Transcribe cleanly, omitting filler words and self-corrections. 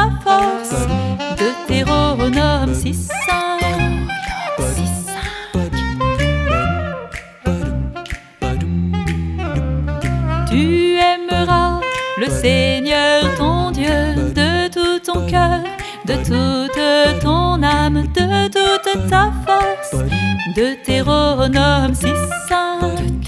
ta force. Deutéronome 6:5. Tu aimeras le Seigneur ton Dieu de tout ton cœur, de toute ton âme, de toute ta force. Deutéronome 6:5.